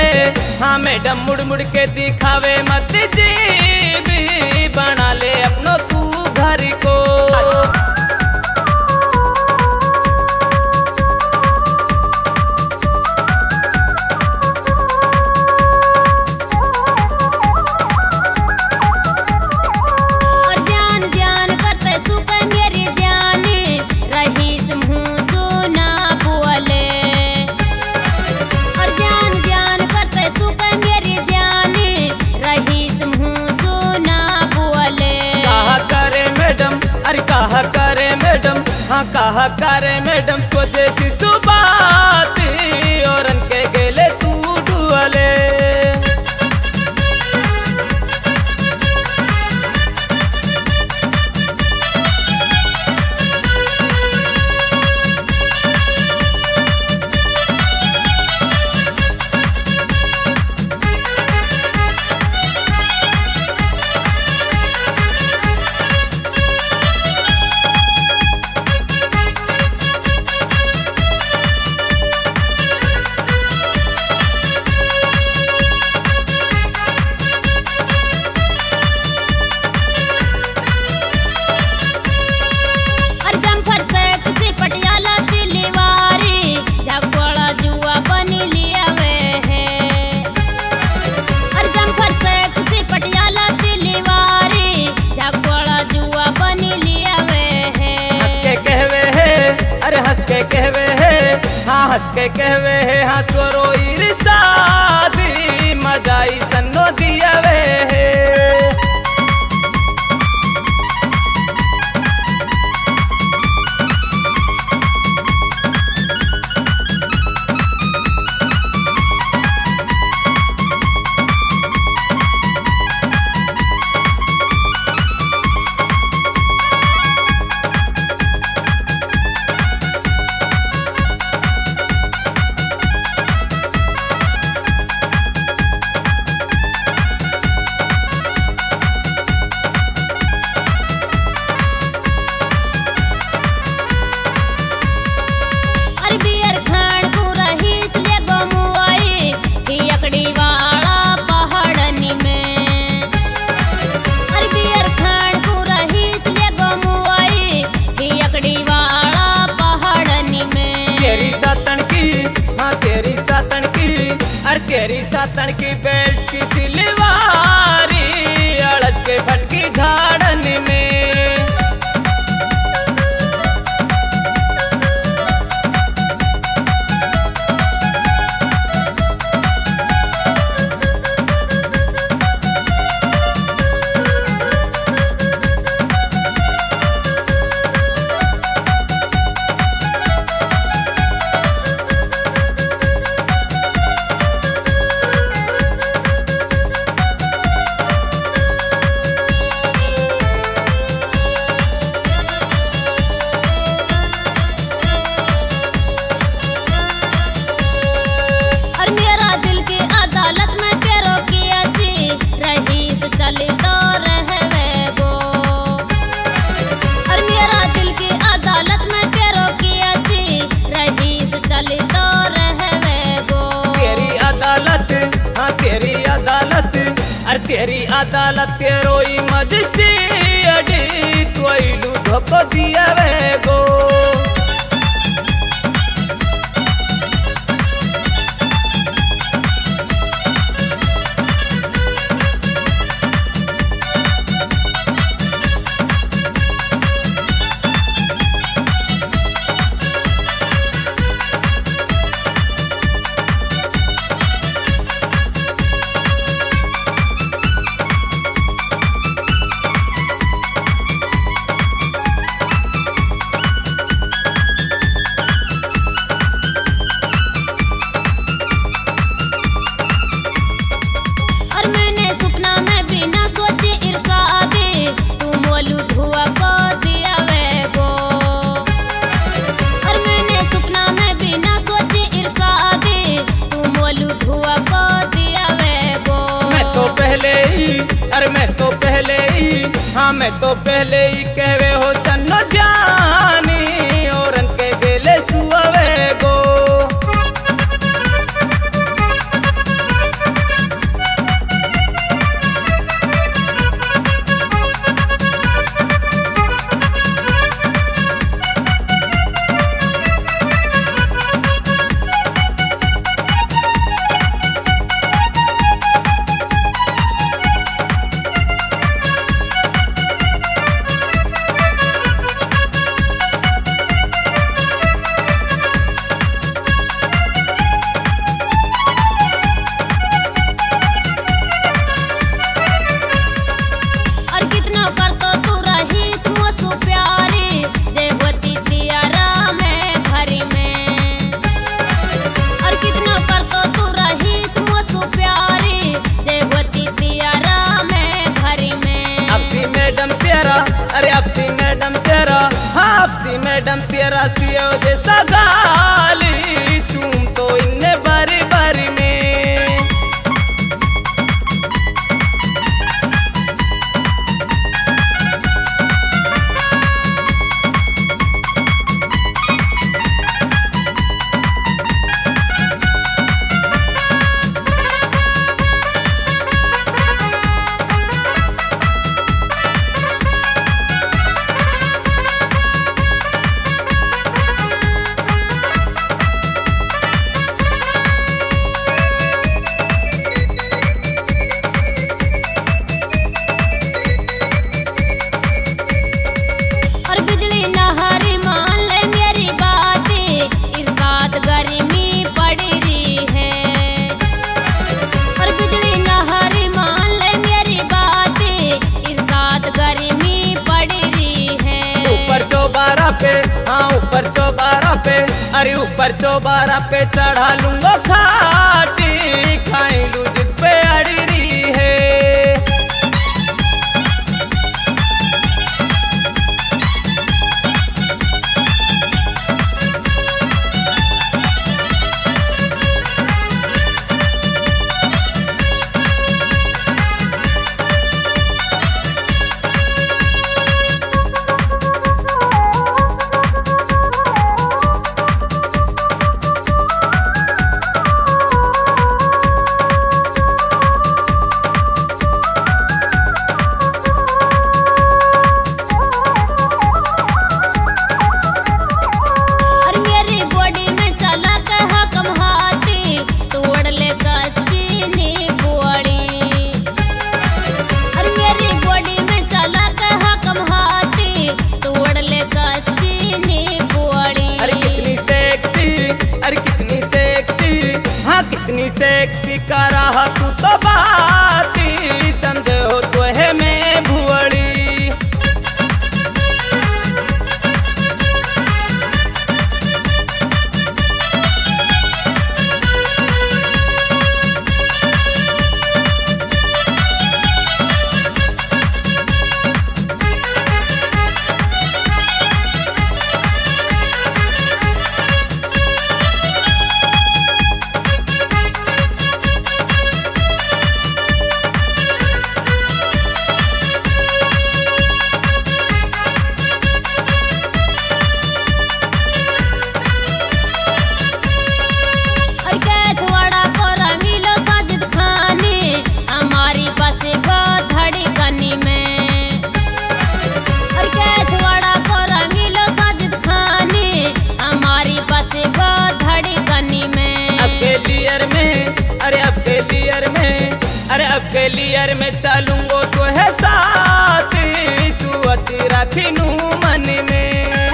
हाँ मैडम मुड़ मुड़ के दिखावे मत जी भी बना ले अपनो तू घर को। हाँ कहा करे मैडम को जैसी सुबात और के गेले तू डुअले। हाँ हंस के कहवे है हाँ स्वरो ईर्षादी मजाई सन्नो दियावे है। तेरी सातन की बेल्ट की सिलवारी अड़द के फटकी झाड़न में। तेरी अदालत तेरो ही मजिस्ट्रेट कोई धोप दिया वे गो। मैं तो पहले ही कहवे हो सन्नो जानी और के बेले सुअवे गो। ऊपर चौबारा पे चढ़ा लूंगा खाटी, खाई लू जिद पे अड़ी है। कितनी सेक्सी का रहा तू तो बाती, समझे हो तो है मैं भुअड़ी। अरे अब के लियर में चलूंगो तो है साथ, सुअती रखी नू मन में।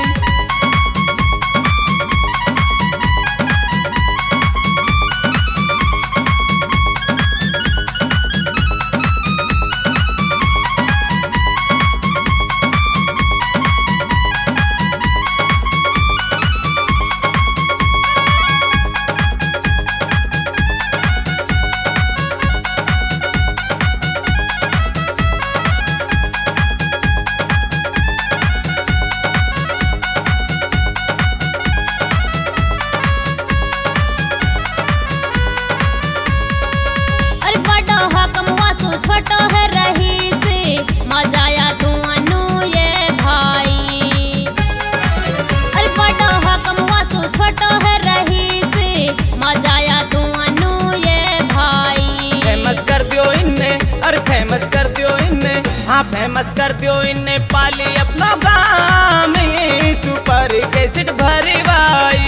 छोटो है रही से मजाया तू अनु ये भाई। अरे बड़ो हकमवा सो छोटो है रही से मजाया तू अनु ये भाई। फेमस कर दियो इन्ने, अरे फेमस कर दियो इन्ने, हाँ फेमस कर दियो इन्ने, पाली अपना गाँव में सुपर कैसेट भरी भाई।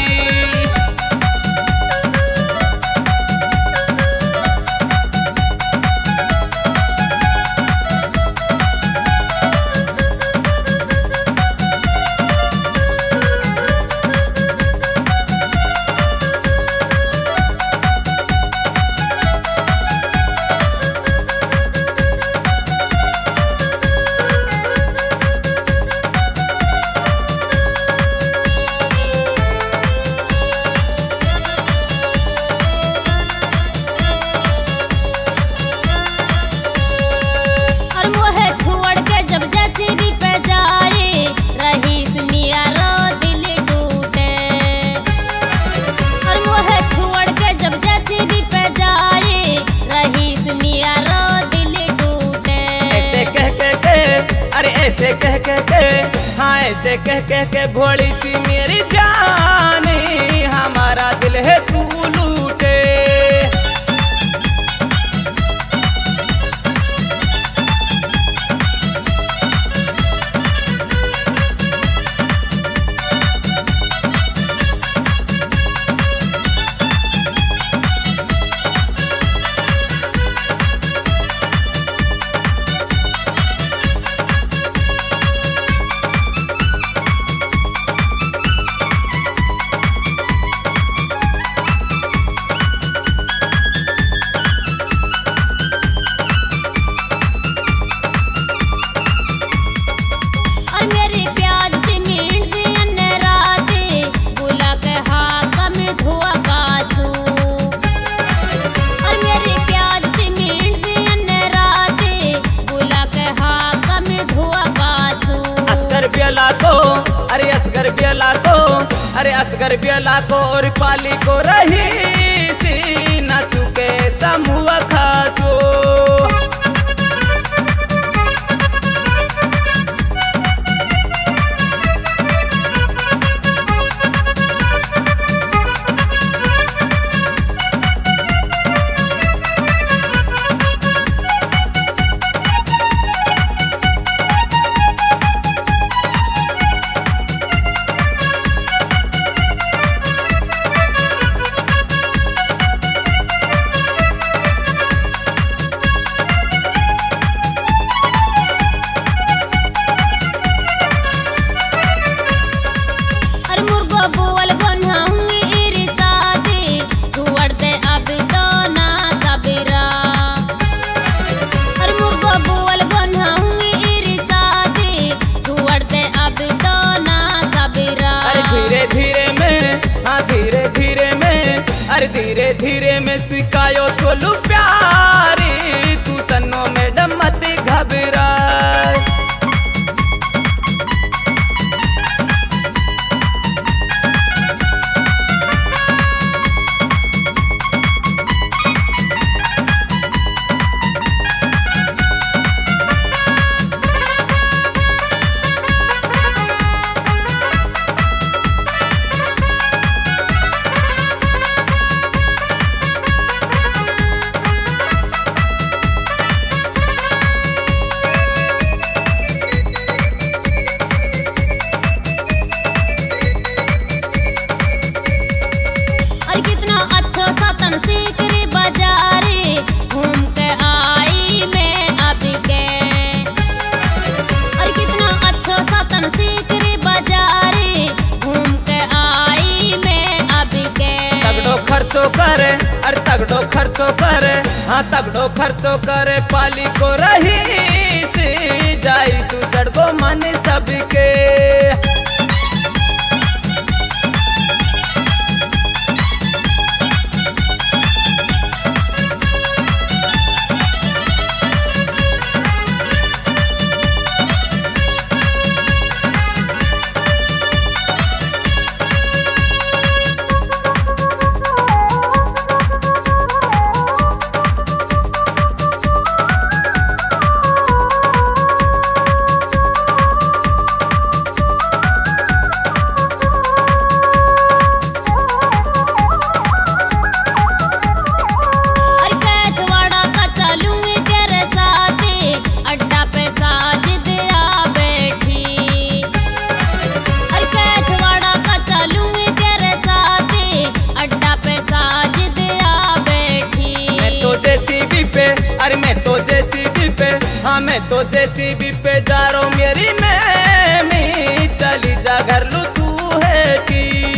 ऐसे कह के भोली सी मेरी जानी, हमारा दिल है तू लूटे। असगर बेला को और पाली को रही सी न चुके समूह खासो। धीरे धीरे में सिखायो तोलू प्यारी तू सन्नो मैडम मत घबरा। करे अरे तगड़ो खर्चो करे हाँ तगड़ो खर्चो करे पाली को रही सी जाई तू चढ़गो मन सबके। अरे मैं तो जेसीबी पे हाँ मैं तो जेसीबी पे जा रहा हूँ मेरी मैं चली जा घर लू तू है की।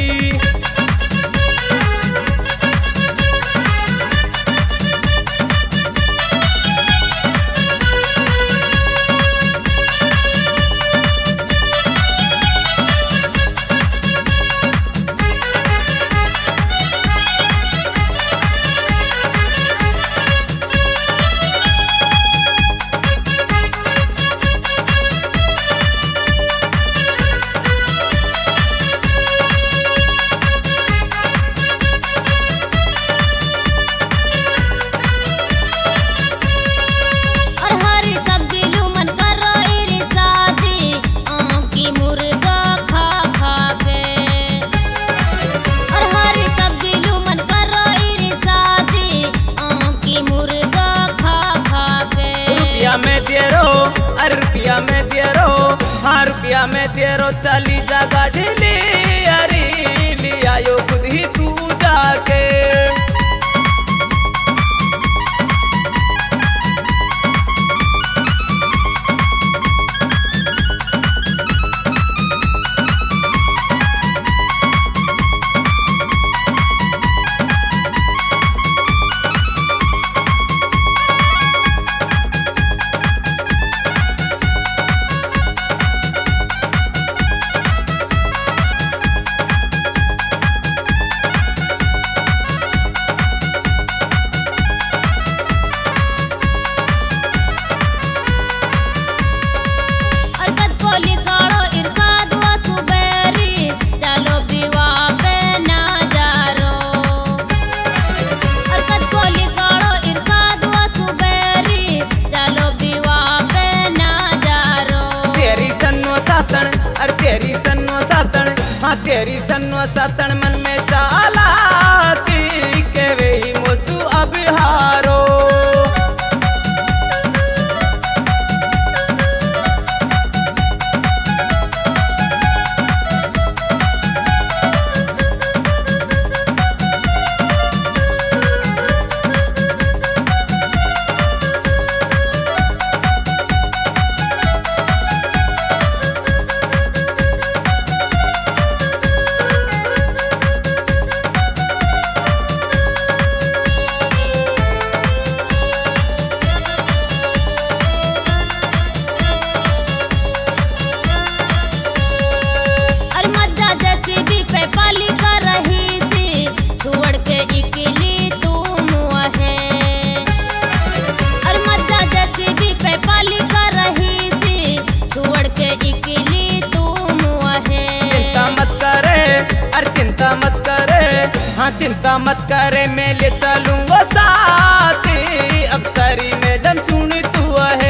रुपया में तेरो चली जा गाड़ी लिया यो खुद ही तू जाके। तेरी सन्नो सतन मन में चालाती के वे ही मोसू अब हारो। हाँ चिंता मत करे मैं ले चलूंगा साथी, अब सारी मैडम सुन तू है।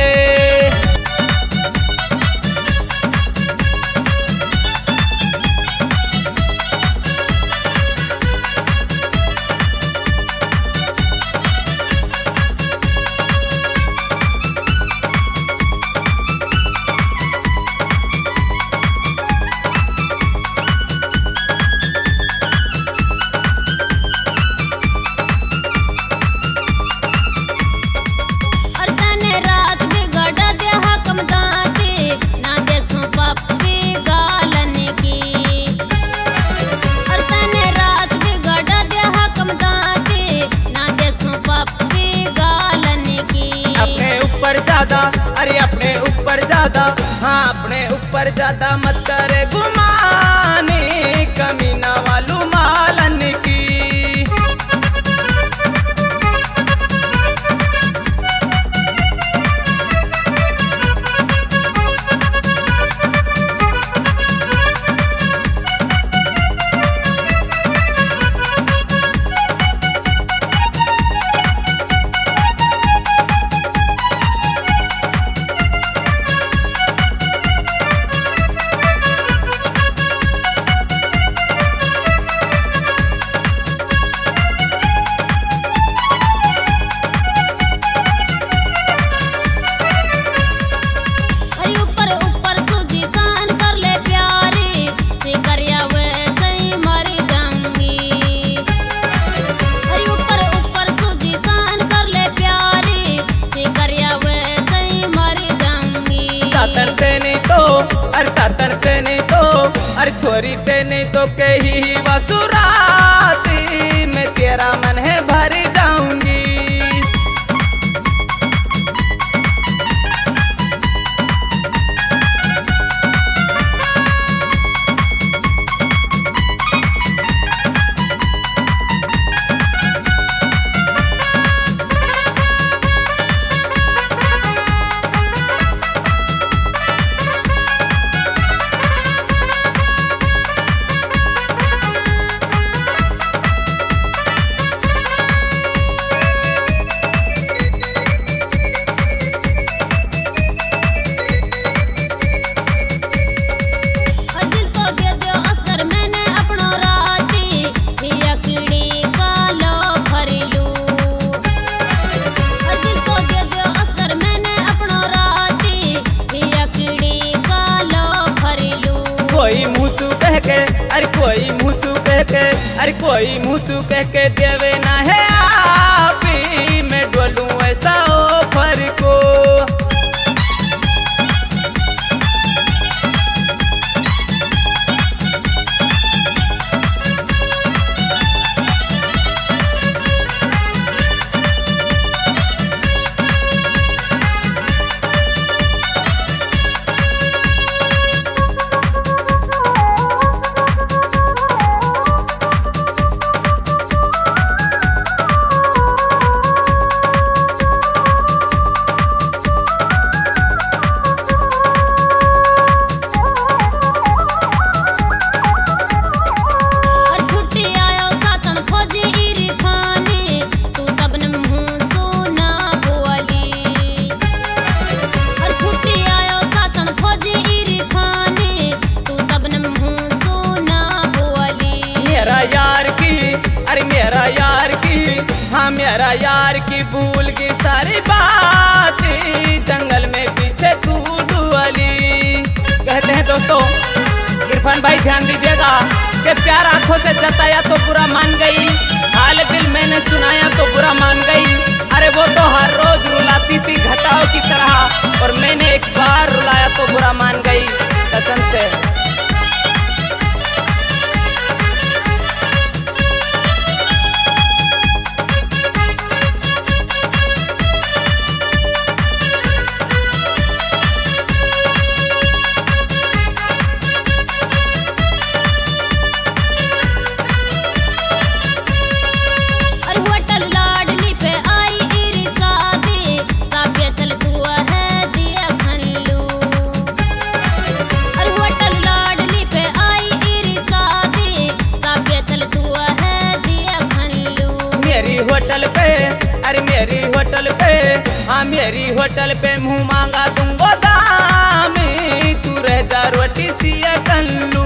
अरे अपने ऊपर ज्यादा, हाँ अपने ऊपर ज्यादा मत करे गुमानी, कमीना वालू मालन की। अरे छोरी तेने तो कही वसुराती, मैं तेरा मन है भर जाऊंगी। अरे कोई मुँह कह के देवे ना है आप ही, मैं डोलूं ऐसा ऑफर को। की भूल की सारी बातें, जंगल में पीछे तू डुअली। कहते हैं दोस्तों, इरफान भाई ध्यान दीजिएगा कि प्यार आंखों से जताया तो बुरा मान गई, हाल दिल मैंने सुनाया तो बुरा मान गई। अरे वो तो हर रोज रुलाती थी घटाओं की तरह, और मैंने एक बार रुलाया तो बुरा मान गई कसम से। मेरी होटल पे, हाँ मेरी होटल पे मुँह मांगा दूंगो दामी, तू रह जा रोटी सिया कल्लू।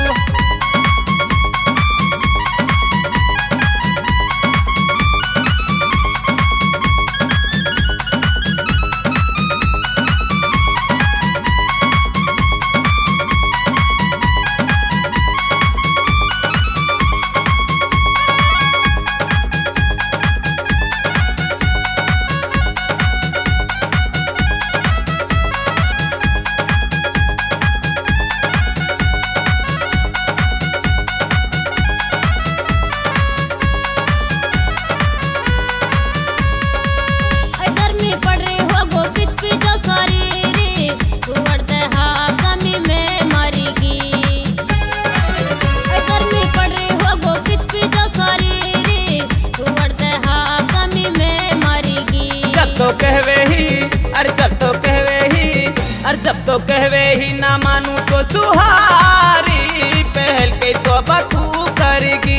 जब तो कहवे ही ना मानू तो सुहारी, पहल के तो बतू करेगी।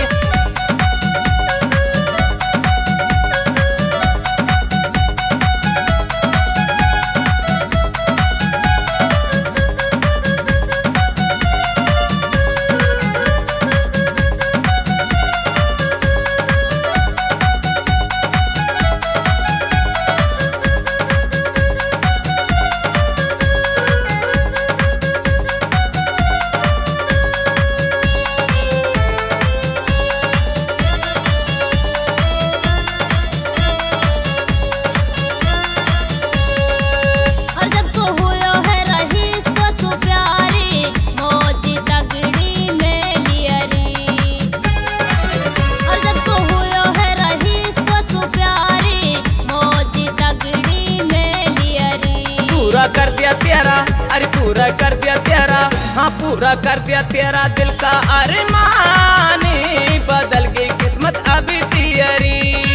कर दिया तेरा, अरे पूरा कर दिया तेरा, हाँ पूरा कर दिया तेरा दिल का अरमान, बदल गई किस्मत अभी तेरी।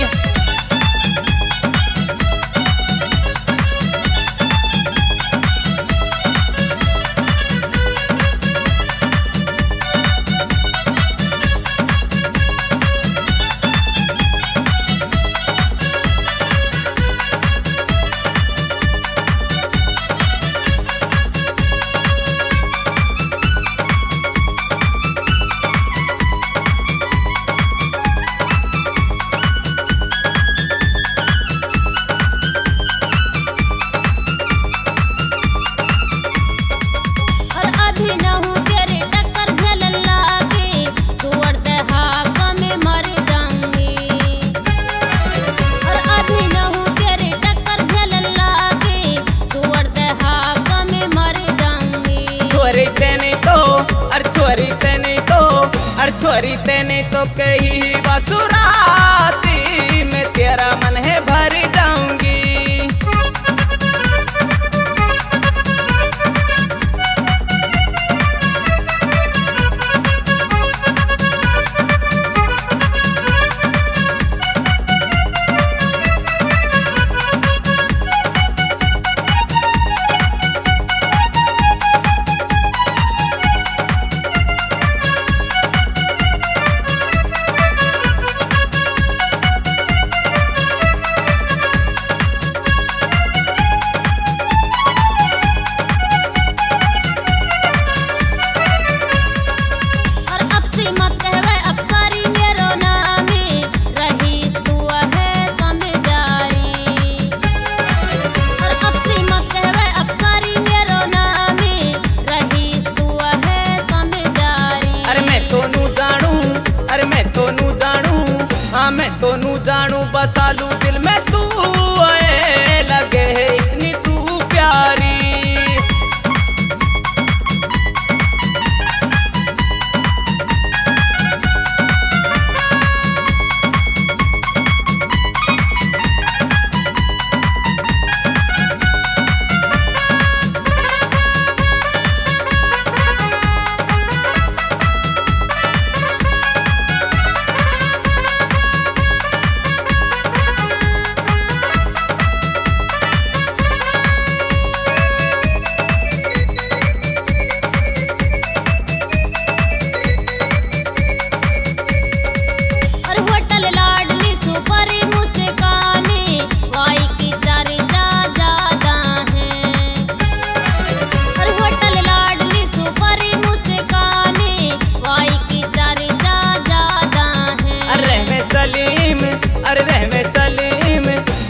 छोरी तेने तो कही बसुराती, मैं तेरा मन है भर जाऊंगी।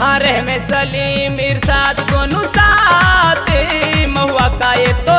अरे में सलीम इरशाद दोनों साथ महुआ का ये तो